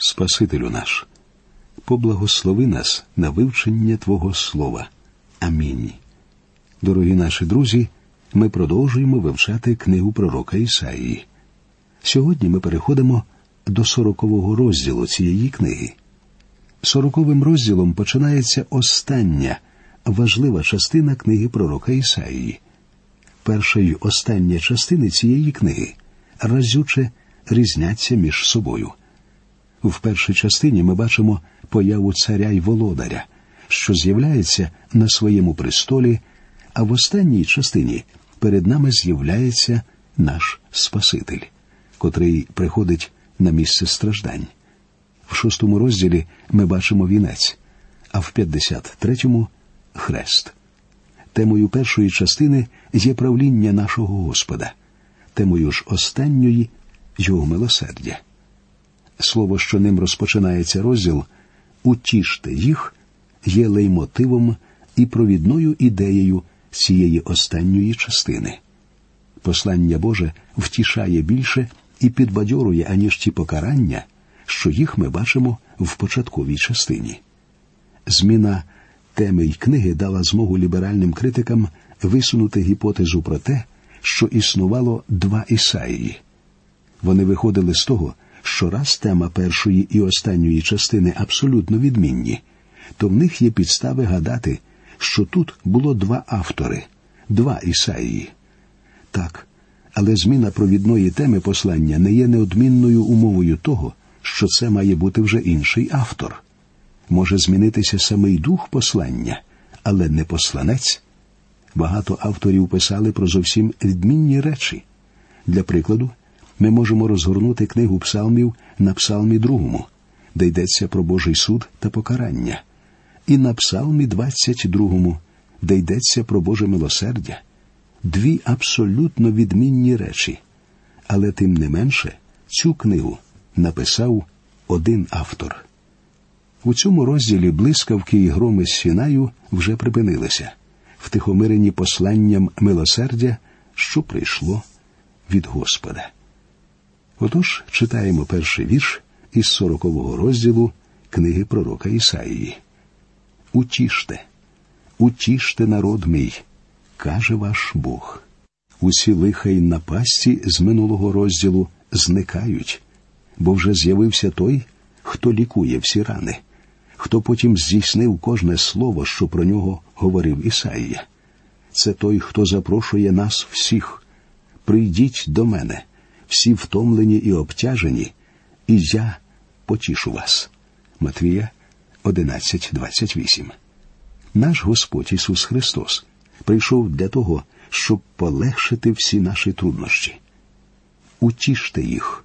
Спасителю наш, поблагослови нас на вивчення Твого Слова. Амінь. Дорогі наші друзі, ми продовжуємо вивчати книгу пророка Ісаїї. Сьогодні ми переходимо до 40-го розділу цієї книги. 40-м розділом починається остання, важлива частина книги пророка Ісаїї. Перша й остання частини цієї книги разюче різняться між собою. В першій частині ми бачимо появу царя й володаря, що з'являється на своєму престолі, а в останній частині перед нами з'являється наш Спаситель, котрий приходить на місце страждань. В 6-му розділі ми бачимо вінець, а в 53-му – хрест. Темою першої частини є правління нашого Господа, темою ж останньої – Його милосердя. Слово, що ним розпочинається розділ «Утіште їх» є лейтмотивом і провідною ідеєю цієї останньої частини. Послання Боже втішає більше і підбадьорує, аніж ті покарання, що їх ми бачимо в початковій частині. Зміна теми й книги дала змогу ліберальним критикам висунути гіпотезу про те, що існувало два Ісаїї. Вони виходили з того, що раз тема першої і останньої частини абсолютно відмінні, то в них є підстави гадати, що тут було два автори, два Ісаїї. Так, але зміна провідної теми послання не є неодмінною умовою того, що це має бути вже інший автор. Може змінитися самий дух послання, але не посланець. Багато авторів писали про зовсім відмінні речі. Для прикладу, ми можемо розгорнути книгу псалмів на псалмі 2, де йдеться про Божий суд та покарання, і на псалмі 22, де йдеться про Боже милосердя. Дві абсолютно відмінні речі. Але тим не менше, цю книгу написав один автор. У цьому розділі блискавки і громи з Сінаю вже припинилися, втихомирені посланням милосердя, що прийшло від Господа. Отож, читаємо перший вірш із 40-го розділу книги пророка Ісаїї. «Утіште, утіште, народ мій, каже ваш Бог. Усі лиха й напасті з минулого розділу зникають, бо вже з'явився той, хто лікує всі рани, хто потім здійснив кожне слово, що про нього говорив Ісаїя. Це той, хто запрошує нас всіх. Прийдіть до мене, всі втомлені і обтяжені, і я потішу вас». Матвія 11:28. Наш Господь Ісус Христос прийшов для того, щоб полегшити всі наші труднощі. Утіште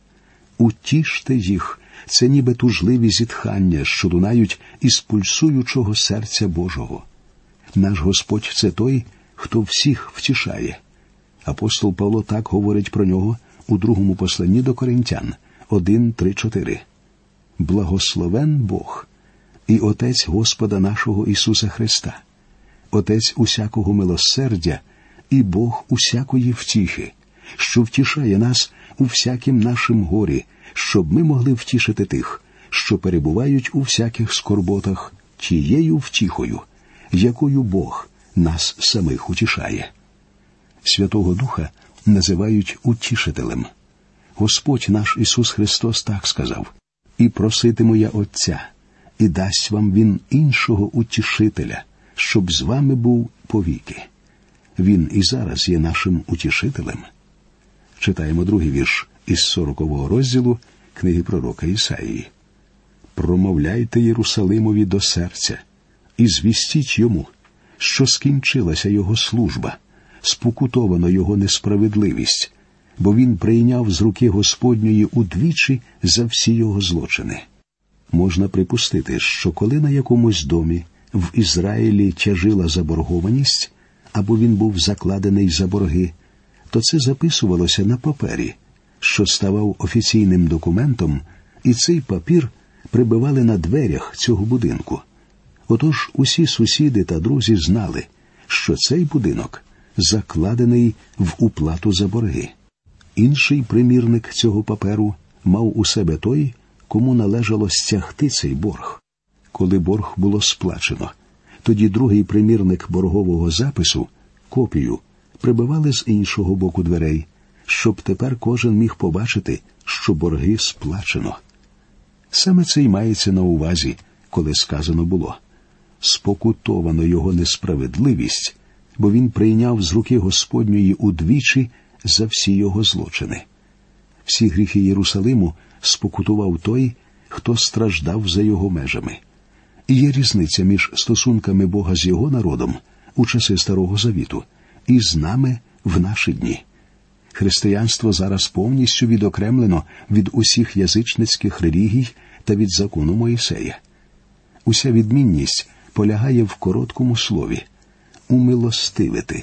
їх. Це ніби тужливі зітхання, що лунають із пульсуючого серця Божого. Наш Господь – це той, хто всіх втішає. Апостол Павло так говорить про нього у 2 посланні до Коринтян 1:3-4. «Благословен Бог і Отець Господа нашого Ісуса Христа, Отець усякого милосердя і Бог усякої втіхи, що втішає нас у всякім нашим горі, щоб ми могли втішити тих, що перебувають у всяких скорботах, тією втіхою, якою Бог нас самих утішає». Святого Духа називають утішителем. Господь наш Ісус Христос так сказав: «І проситиму я Отця, і дасть вам Він іншого утішителя, щоб з вами був повіки». Він і зараз є нашим утішителем. Читаємо другий вірш із 40-го розділу книги пророка Ісаїї. «Промовляйте Єрусалимові до серця і звістіть йому, що скінчилася його служба, спокутовано його несправедливість, бо він прийняв з руки Господньої удвічі за всі його злочини». Можна припустити, що коли на якомусь домі в Ізраїлі тяжила заборгованість, або він був закладений за борги, то це записувалося на папері, що ставав офіційним документом, і цей папір прибивали на дверях цього будинку. Отож усі сусіди та друзі знали, що цей будинок закладений в уплату за борги. Інший примірник цього паперу мав у себе той, кому належало стягти цей борг. Коли борг було сплачено, тоді другий примірник боргового запису, копію, прибивали з іншого боку дверей, щоб тепер кожен міг побачити, що борги сплачено. Саме це й мається на увазі, коли сказано було: «Спокутовано його несправедливість, бо він прийняв з руки Господньої удвічі за всі його злочини». Всі гріхи Єрусалиму спокутував той, хто страждав за його межами. І є різниця між стосунками Бога з його народом у часи Старого Завіту і з нами в наші дні. Християнство зараз повністю відокремлено від усіх язичницьких релігій та від закону Моїсея. Уся відмінність полягає в короткому слові – «умилостивити».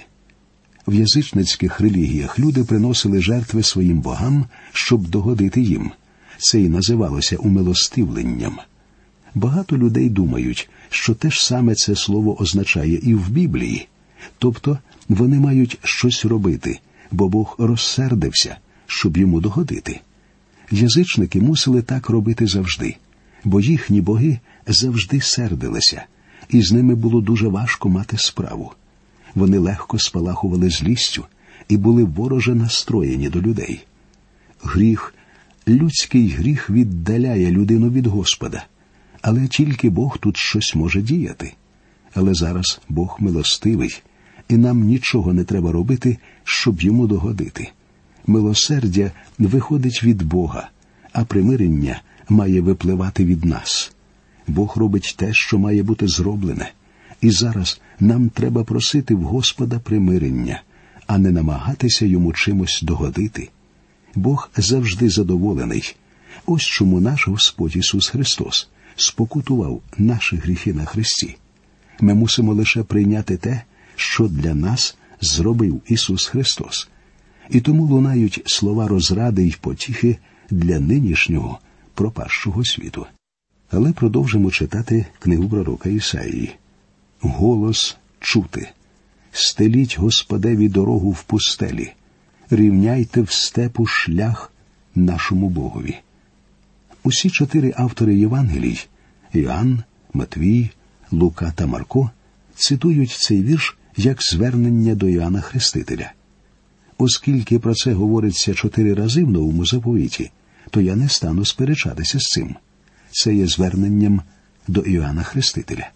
В язичницьких релігіях люди приносили жертви своїм богам, щоб догодити їм. Це і називалося умилостивленням. Багато людей думають, що те ж саме це слово означає і в Біблії. Тобто вони мають щось робити, бо Бог розсердився, щоб йому догодити. Язичники мусили так робити завжди, бо їхні боги завжди сердилися, і з ними було дуже важко мати справу. Вони легко спалахували злістю і були вороже настроєні до людей. Гріх, людський гріх віддаляє людину від Господа, але тільки Бог тут щось може діяти. Але зараз Бог милостивий, і нам нічого не треба робити, щоб йому догодити. Милосердя виходить від Бога, а примирення має випливати від нас. Бог робить те, що має бути зроблене. І зараз нам треба просити в Господа примирення, а не намагатися йому чимось догодити. Бог завжди задоволений. Ось чому наш Господь Ісус Христос спокутував наші гріхи на хресті. Ми мусимо лише прийняти те, що для нас зробив Ісус Христос. І тому лунають слова розради й потіхи для нинішнього пропащого світу. Але продовжимо читати книгу пророка Ісаїї. Голос чути. Стеліть Господеві дорогу в пустелі. Рівняйте в степу шлях нашому Богові. Усі 4 автори Євангелій – Іоанн, Матвій, Лука та Марко – цитують цей вірш як звернення до Іоанна Хрестителя. Оскільки про це говориться 4 рази в Новому Заповіті, то я не стану сперечатися з цим. Це є зверненням до Іоанна Хрестителя.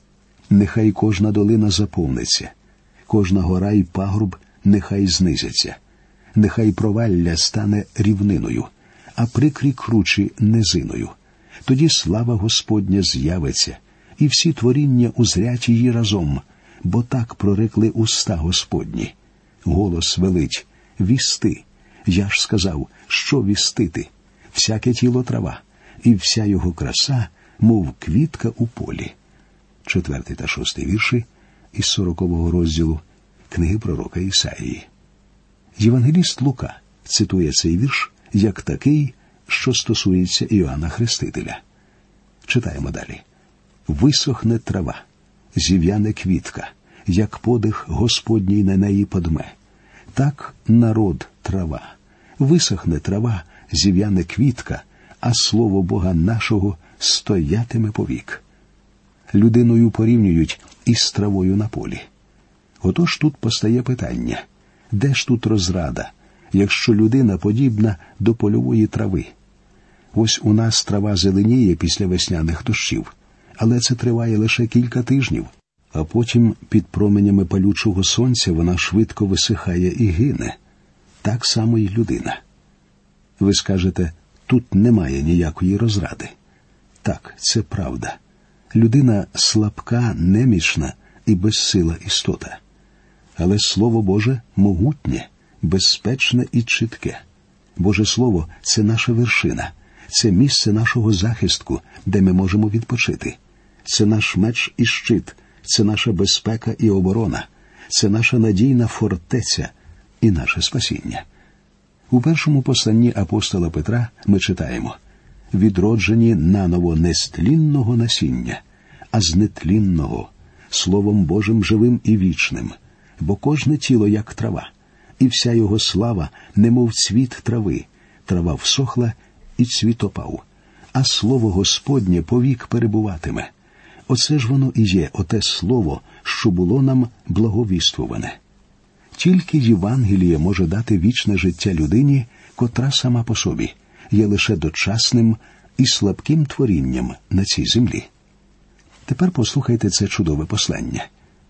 Нехай кожна долина заповниться, кожна гора й пагорб нехай знизяться, нехай провалля стане рівниною, а прикрі кручі низиною. Тоді слава Господня з'явиться, і всі творіння узрять її разом, бо так прорекли уста Господні. Голос велить: вісти. Я ж сказав, що вістити? Всяке тіло трава, і вся його краса, мов квітка у полі. 4 та 6 вірші із 40 розділу книги пророка Ісаїї. Євангеліст Лука цитує цей вірш як такий, що стосується Іоанна Хрестителя. Читаємо далі. «Висохне трава, зів'яне квітка, як подих Господній на неї подме. Так народ трава. Висохне трава, зів'яне квітка, а слово Бога нашого стоятиме повік». Людиною порівнюють із травою на полі. Отож тут постає питання: де ж тут розрада, якщо людина подібна до польової трави? Ось у нас трава зеленіє після весняних дощів, але це триває лише кілька тижнів, а потім під променями палючого сонця вона швидко висихає і гине. Так само й людина. Ви скажете, тут немає ніякої розради. Так, це правда. Людина слабка, немічна і безсила істота. Але Слово Боже могутнє, безпечне і чітке. Боже Слово – це наша вершина, це місце нашого захистку, де ми можемо відпочити. Це наш меч і щит, це наша безпека і оборона, це наша надійна фортеця і наше спасіння. У першому посланні апостола Петра ми читаємо: «Відроджені наново не з тлінного насіння, а з нетлінного, Словом Божим живим і вічним, бо кожне тіло, як трава, і вся його слава, немов цвіт трави, трава всохла і цвіт опав, а слово Господнє повік перебуватиме. Оце ж воно і є, оте слово, що було нам благовіствуване. Тільки Євангеліє може дати вічне життя людині, котра сама по собі є лише дочасним і слабким творінням на цій землі. Тепер послухайте це чудове послання.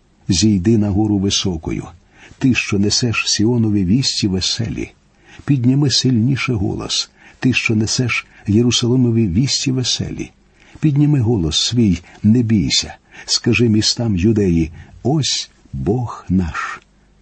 «Зійди на гору високою, ти, що несеш Сіонові вісті веселі. Підніми сильніше голос, ти, що несеш Єрусалимові вісті веселі. Підніми голос свій, не бійся, скажи містам Юдеї, ось Бог наш».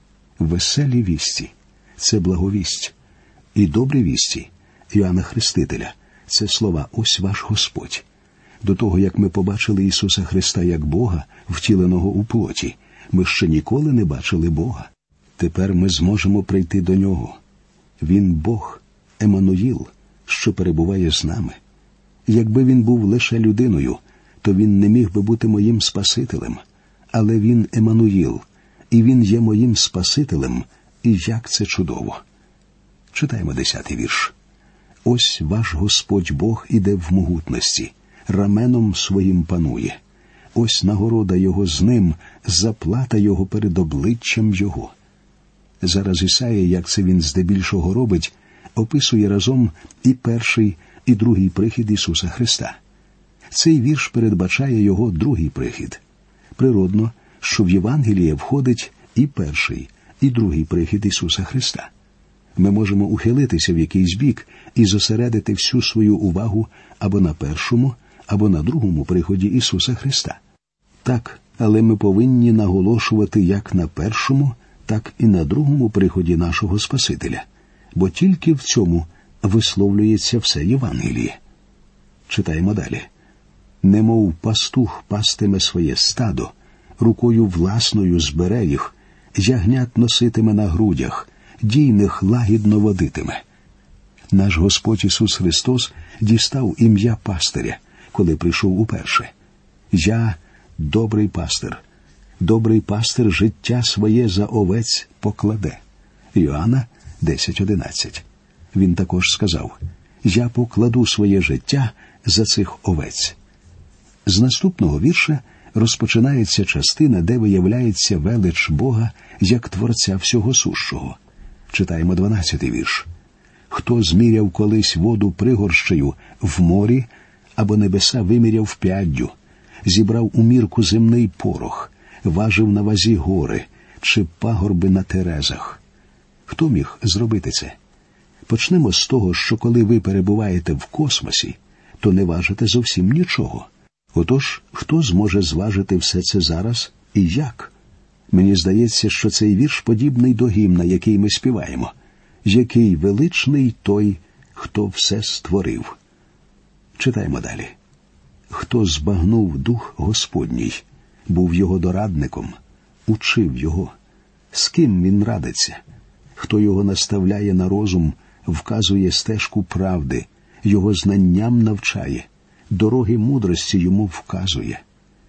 Веселі вісті – це благовість. І добрі вісті Іоанна Хрестителя – це слова «ось ваш Господь». До того, як ми побачили Ісуса Христа як Бога, втіленого у плоті, ми ще ніколи не бачили Бога. Тепер ми зможемо прийти до Нього. Він Бог, Еммануїл, що перебуває з нами. Якби Він був лише людиною, то Він не міг би бути моїм Спасителем. Але Він Еммануїл, і Він є моїм Спасителем, і як це чудово. Читаємо 10-й вірш. «Ось ваш Господь Бог іде в могутності, раменом своїм панує. Ось нагорода Його з ним, заплата Його перед обличчям Його». Зараз Ісая, як це він здебільшого робить, описує разом і перший, і другий прихід Ісуса Христа. Цей вірш передбачає Його другий прихід. Природно, що в Євангеліє входить і перший, і другий прихід Ісуса Христа. Ми можемо ухилитися в якийсь бік і зосередити всю свою увагу або на першому, або на другому приході Ісуса Христа. Так, але ми повинні наголошувати як на першому, так і на другому приході нашого Спасителя, бо тільки в цьому висловлюється все Євангеліє. Читаємо далі. «Немов пастух пастиме своє стадо, рукою власною збере їх, ягнят носитиме на грудях, дійних лагідно водитиме». Наш Господь Ісус Христос дістав ім'я пастиря, коли прийшов уперше. «Я – добрий пастир. Добрий пастир життя своє за овець покладе». Іоанна 10:11. Він також сказав: «Я покладу своє життя за цих овець». З наступного вірша розпочинається частина, де виявляється велич Бога як Творця всього сущого. Читаємо 12-й вірш. «Хто зміряв колись воду пригорщею в морі, або небеса виміряв п'яддю, зібрав у мірку земний порох, важив на вазі гори, чи пагорби на терезах». Хто міг зробити це? Почнемо з того, що коли ви перебуваєте в космосі, то не важите зовсім нічого. Отож, хто зможе зважити все це зараз і як? Мені здається, що цей вірш подібний до гімна, який ми співаємо. «Який величний той, хто все створив». Читаємо далі. «Хто збагнув дух Господній, був його дорадником, учив його. З ким він радиться? Хто його наставляє на розум, вказує стежку правди, його знанням навчає, дороги мудрості йому вказує».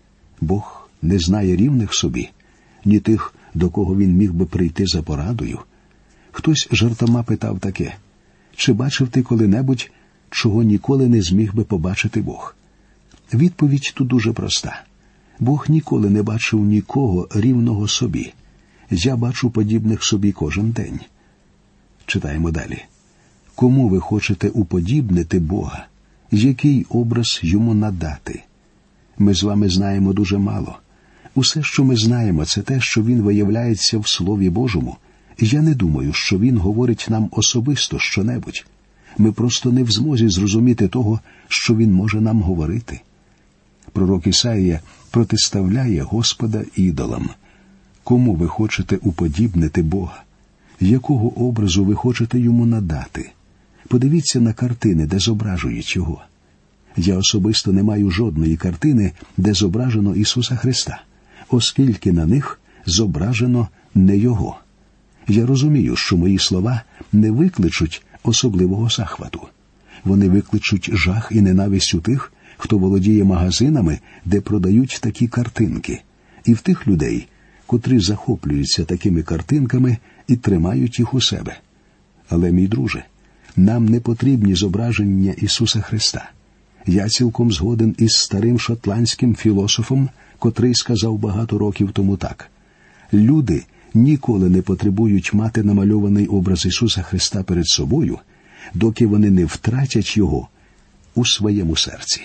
Бог не знає рівних собі, ні тих, до кого він міг би прийти за порадою. Хтось жартома питав таке: «Чи бачив ти коли-небудь, чого ніколи не зміг би побачити Бог?» Відповідь тут дуже проста. Бог ніколи не бачив нікого рівного собі. Я бачу подібних собі кожен день. Читаємо далі. «Кому ви хочете уподібнити Бога? Який образ йому надати?» Ми з вами знаємо дуже мало. Усе, що ми знаємо, це те, що він виявляється в Слові Божому. Я не думаю, що він говорить нам особисто щонебудь. Ми просто не в змозі зрозуміти того, що він може нам говорити. Пророк Ісаїя протиставляє Господа ідолам. Кому ви хочете уподібнити Бога? Якого образу ви хочете йому надати? Подивіться на картини, де зображують його. Я особисто не маю жодної картини, де зображено Ісуса Христа, оскільки на них зображено не Його. Я розумію, що мої слова не викличуть особливого захвату. Вони викличуть жах і ненависть у тих, хто володіє магазинами, де продають такі картинки, і в тих людей, котрі захоплюються такими картинками і тримають їх у себе. Але, мій друже, нам не потрібні зображення Ісуса Христа. Я цілком згоден із старим шотландським філософом, котрий сказав багато років тому так: люди ніколи не потребують мати намальований образ Ісуса Христа перед собою, доки вони не втратять його у своєму серці.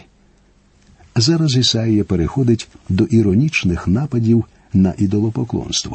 Зараз Ісаїя переходить до іронічних нападів на ідолопоклонство.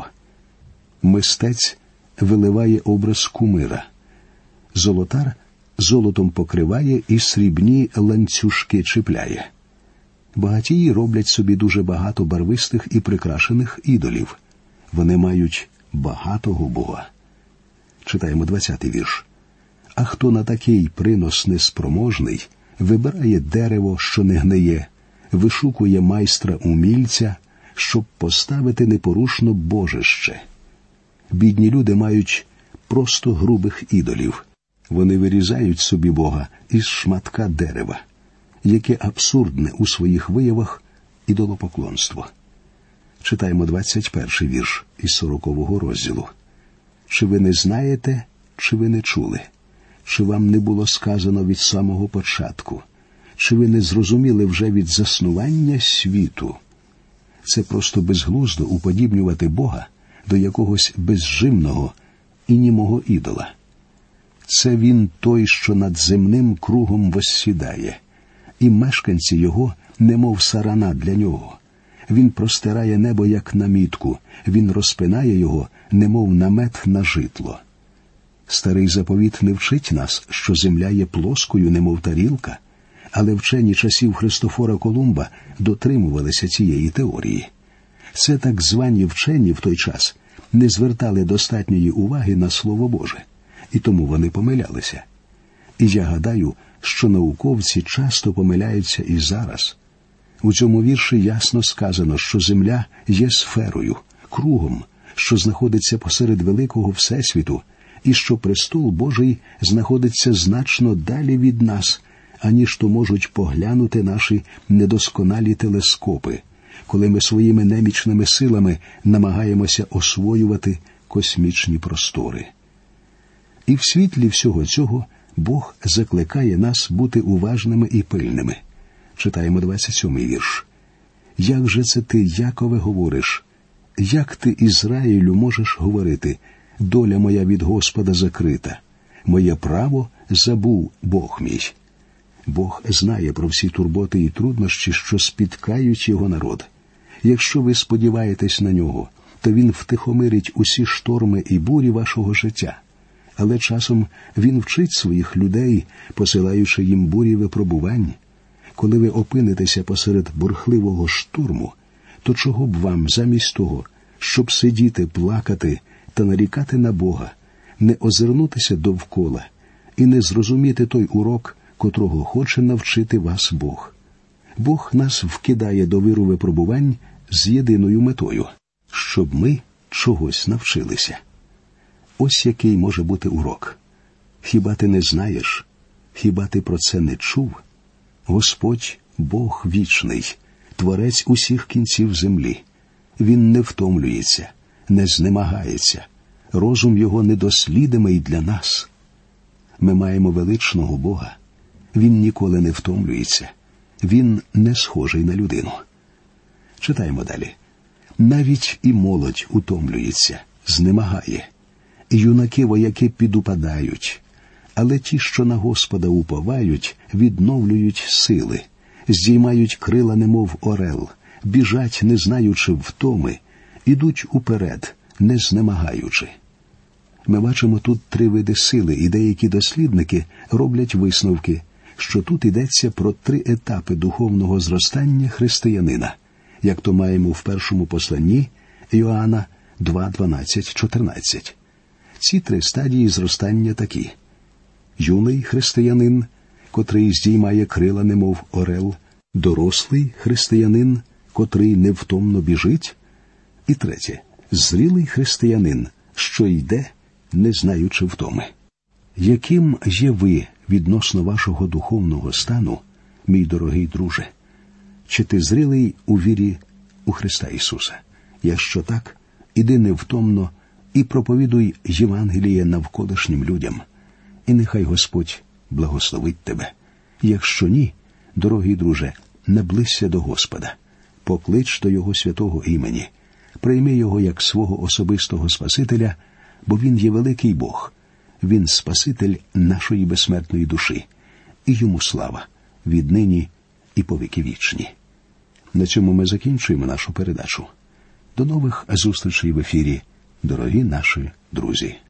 Мистець виливає образ кумира. Золотар золотом покриває і срібні ланцюжки чіпляє. Багатії роблять собі дуже багато барвистих і прикрашених ідолів. Вони мають багатого Бога. Читаємо 20-й вірш. А хто на такий принос неспроможний, вибирає дерево, що не гниє, вишукує майстра-умільця, щоб поставити непорушно божище. Бідні люди мають просто грубих ідолів. Вони вирізають собі Бога із шматка дерева, яке абсурдне у своїх виявах ідолопоклонство. Читаємо 21-й вірш із 40-го розділу. Чи ви не знаєте, чи ви не чули? Чи вам не було сказано від самого початку? Чи ви не зрозуміли вже від заснування світу? Це просто безглуздо уподібнювати Бога до якогось безжимного і німого ідола. Це він той, що над земним кругом воссідає, і мешканці його, немов сарана для нього. Він простирає небо, як намітку, він розпинає його, немов намет на житло. Старий заповіт не вчить нас, що земля є плоскою, немов тарілка, але вчені часів Христофора Колумба дотримувалися цієї теорії. Це так звані вчені в той час не звертали достатньої уваги на Слово Боже, і тому вони помилялися. І я гадаю, що науковці часто помиляються і зараз. У цьому вірші ясно сказано, що земля є сферою, кругом, що знаходиться посеред великого Всесвіту, і що престол Божий знаходиться значно далі від нас, аніж то можуть поглянути наші недосконалі телескопи, коли ми своїми немічними силами намагаємося освоювати космічні простори. І в світлі всього цього Бог закликає нас бути уважними і пильними. Читаємо 27-й вірш. «Як же це ти, Якове, говориш? Як ти, Ізраїлю, можеш говорити? Доля моя від Господа закрита. Моє право забув Бог мій». Бог знає про всі турботи і труднощі, що спіткають його народ. Якщо ви сподіваєтесь на нього, то він втихомирить усі шторми і бурі вашого життя. Але часом він вчить своїх людей, посилаючи їм бурі випробувань. Коли ви опинитеся посеред бурхливого штурму, то чого б вам замість того, щоб сидіти, плакати та нарікати на Бога, не озирнутися довкола і не зрозуміти той урок, котрого хоче навчити вас Бог. Бог нас вкидає до виру випробувань з єдиною метою – щоб ми чогось навчилися. Ось який може бути урок. Хіба ти не знаєш? Хіба ти про це не чув? Господь – Бог вічний, Творець усіх кінців землі. Він не втомлюється, не знемагається. Розум його недослідимий для нас. Ми маємо величного Бога. Він ніколи не втомлюється. Він не схожий на людину. Читаємо далі. Навіть і молодь утомлюється, знемагає. Юнаки-вояки підупадають. Але ті, що на Господа уповають, відновлюють сили, здіймають крила, немов орел, біжать, не знаючи втоми, ідуть уперед, не знемагаючи. Ми бачимо тут три види сили, і деякі дослідники роблять висновки, що тут йдеться про три етапи духовного зростання християнина, як то маємо в першому посланні Іоанна 2:12-14. Ці три стадії зростання такі. Юний християнин, котрий здіймає крила, немов орел, дорослий християнин, котрий невтомно біжить, і третє – зрілий християнин, що йде, не знаючи втоми. Яким є ви відносно вашого духовного стану, мій дорогий друже? Чи ти зрілий у вірі у Христа Ісуса? Якщо так, іди невтомно і проповідуй Євангеліє навколишнім людям. І нехай Господь благословить тебе. Якщо ні, Дорогий друже, наблизься до Господа, поклич до Його святого імені, прийми Його як свого особистого Спасителя, бо Він є великий Бог. Він Спаситель нашої безсмертної душі. І Йому слава, віднині і по віки вічні. На цьому ми закінчуємо нашу передачу. До нових зустрічей в ефірі, дорогі наші друзі.